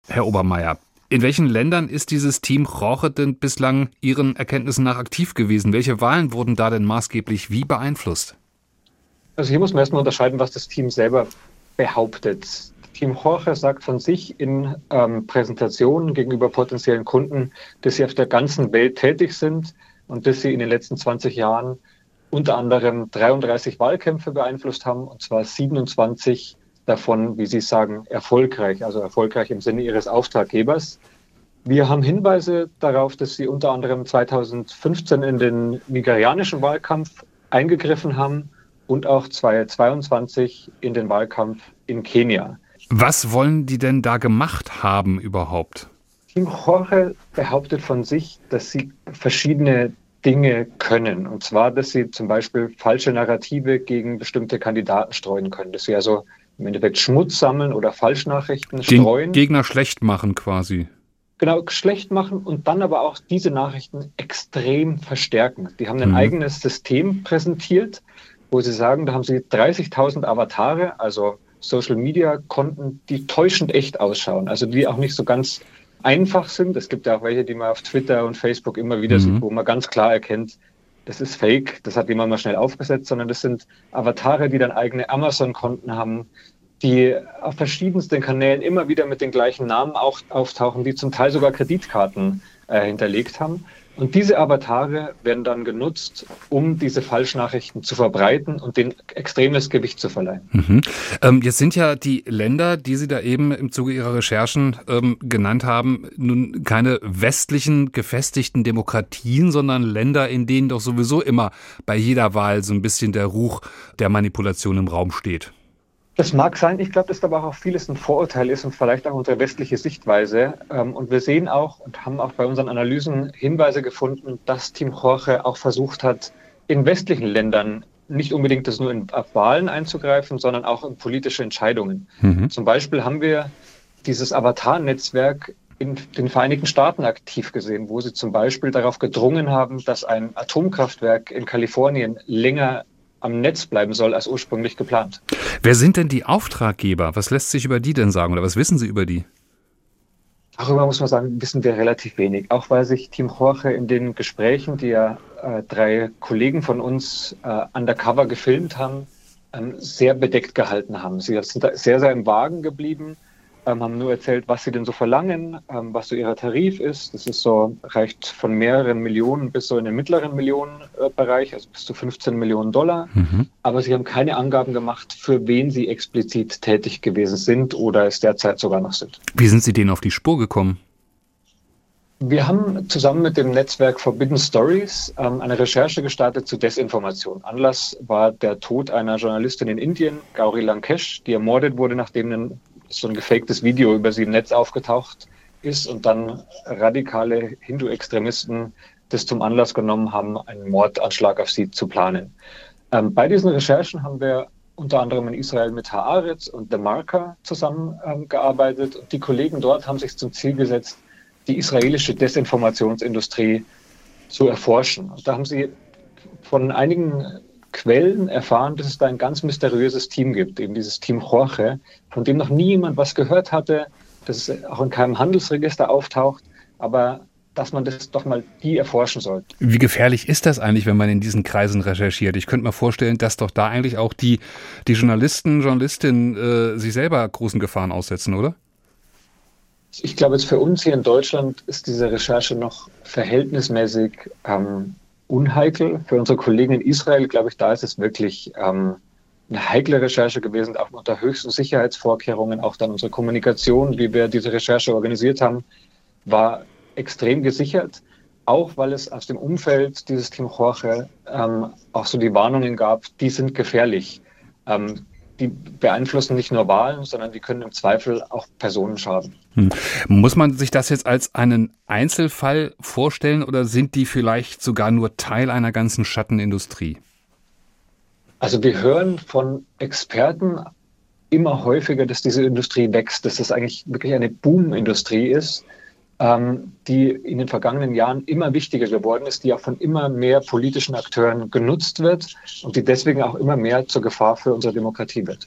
Herr Obermayr, in welchen Ländern ist dieses Team Jorge denn bislang Ihren Erkenntnissen nach aktiv gewesen? Welche Wahlen wurden da denn maßgeblich wie beeinflusst? Also hier muss man erstmal unterscheiden, was das Team selber behauptet. Team Jorge sagt von sich in Präsentationen gegenüber potenziellen Kunden, dass sie auf der ganzen Welt tätig sind und dass sie in den letzten 20 Jahren unter anderem 33 Wahlkämpfe beeinflusst haben, und zwar 27 davon, wie Sie sagen, erfolgreich, also erfolgreich im Sinne ihres Auftraggebers. Wir haben Hinweise darauf, dass sie unter anderem 2015 in den nigerianischen Wahlkampf eingegriffen haben und auch 2022 in den Wahlkampf in Kenia. Was wollen die denn da gemacht haben überhaupt? Team Jorge behauptet von sich, dass sie verschiedene Dinge können. Und zwar, dass sie zum Beispiel falsche Narrative gegen bestimmte Kandidaten streuen können. Dass sie also im Endeffekt Schmutz sammeln oder Falschnachrichten streuen. Den Gegner schlecht machen quasi. Genau, schlecht machen und dann aber auch diese Nachrichten extrem verstärken. Die haben ein eigenes System präsentiert, wo sie sagen, da haben sie 30.000 Avatare, also Social-Media-Konten, die täuschend echt ausschauen, also die auch nicht so ganz einfach sind. Es gibt ja auch welche, die man auf Twitter und Facebook immer wieder sieht, wo man ganz klar erkennt, das ist Fake, das hat jemand mal schnell aufgesetzt, sondern das sind Avatare, die dann eigene Amazon-Konten haben, die auf verschiedensten Kanälen immer wieder mit den gleichen Namen auch auftauchen, die zum Teil sogar Kreditkarten hinterlegt haben. Und diese Avatare werden dann genutzt, um diese Falschnachrichten zu verbreiten und denen extremes Gewicht zu verleihen. Jetzt sind ja die Länder, die Sie da eben im Zuge Ihrer Recherchen genannt haben, nun keine westlichen gefestigten Demokratien, sondern Länder, in denen doch sowieso immer bei jeder Wahl so ein bisschen der Ruch der Manipulation im Raum steht. Das mag sein. Ich glaube, dass aber auch vieles ein Vorurteil ist und vielleicht auch unsere westliche Sichtweise. Und wir sehen auch und haben auch bei unseren Analysen Hinweise gefunden, dass Team Jorge auch versucht hat, in westlichen Ländern nicht unbedingt das nur in Wahlen einzugreifen, sondern auch in politische Entscheidungen. Zum Beispiel haben wir dieses Avatar-Netzwerk in den Vereinigten Staaten aktiv gesehen, wo sie zum Beispiel darauf gedrungen haben, dass ein Atomkraftwerk in Kalifornien länger am Netz bleiben soll als ursprünglich geplant. Wer sind denn die Auftraggeber? Was lässt sich über die denn sagen oder was wissen Sie über die? Darüber muss man sagen, wissen wir relativ wenig. Auch weil sich Team Jorge in den Gesprächen, die ja 3 Kollegen von uns undercover gefilmt haben, sehr bedeckt gehalten haben. Sie sind da sehr, sehr im Wagen geblieben, haben nur erzählt, was sie denn so verlangen, was so ihr Tarif ist. Das ist so, reicht von mehreren Millionen bis so in den mittleren Millionenbereich, also bis zu 15 Millionen Dollar. Aber sie haben keine Angaben gemacht, für wen sie explizit tätig gewesen sind oder es derzeit sogar noch sind. Wie sind Sie denen auf die Spur gekommen? Wir haben zusammen mit dem Netzwerk Forbidden Stories eine Recherche gestartet zu Desinformation. Anlass war der Tod einer Journalistin in Indien, Gauri Lankesh, die ermordet wurde, nachdem so ein gefaktes Video über sie im Netz aufgetaucht ist und dann radikale Hindu-Extremisten das zum Anlass genommen haben, einen Mordanschlag auf sie zu planen. Bei diesen Recherchen haben wir unter anderem in Israel mit Haaretz und The Marker zusammengearbeitet. Und die Kollegen dort haben sich zum Ziel gesetzt, die israelische Desinformationsindustrie zu erforschen. Und da haben sie von einigen Quellen erfahren, dass es da ein ganz mysteriöses Team gibt, eben dieses Team Jorge, von dem noch nie jemand was gehört hatte, dass es auch in keinem Handelsregister auftaucht, aber dass man das doch mal die erforschen sollte. Wie gefährlich ist das eigentlich, wenn man in diesen Kreisen recherchiert? Ich könnte mir vorstellen, dass doch da eigentlich auch die Journalistinnen sich selber großen Gefahren aussetzen, oder? Ich glaube, jetzt für uns hier in Deutschland ist diese Recherche noch verhältnismäßig unheikel. Für unsere Kollegen in Israel, glaube ich, da ist es wirklich eine heikle Recherche gewesen, auch unter höchsten Sicherheitsvorkehrungen. Auch dann unsere Kommunikation, wie wir diese Recherche organisiert haben, war extrem gesichert. Auch weil es aus dem Umfeld dieses Team Jorge auch so die Warnungen gab, die sind gefährlich. Die beeinflussen nicht nur Wahlen, sondern die können im Zweifel auch Personen schaden. Muss man sich das jetzt als einen Einzelfall vorstellen oder sind die vielleicht sogar nur Teil einer ganzen Schattenindustrie? Also wir hören von Experten immer häufiger, dass diese Industrie wächst, dass das eigentlich wirklich eine Boom-Industrie ist, die in den vergangenen Jahren immer wichtiger geworden ist, die auch von immer mehr politischen Akteuren genutzt wird und die deswegen auch immer mehr zur Gefahr für unsere Demokratie wird.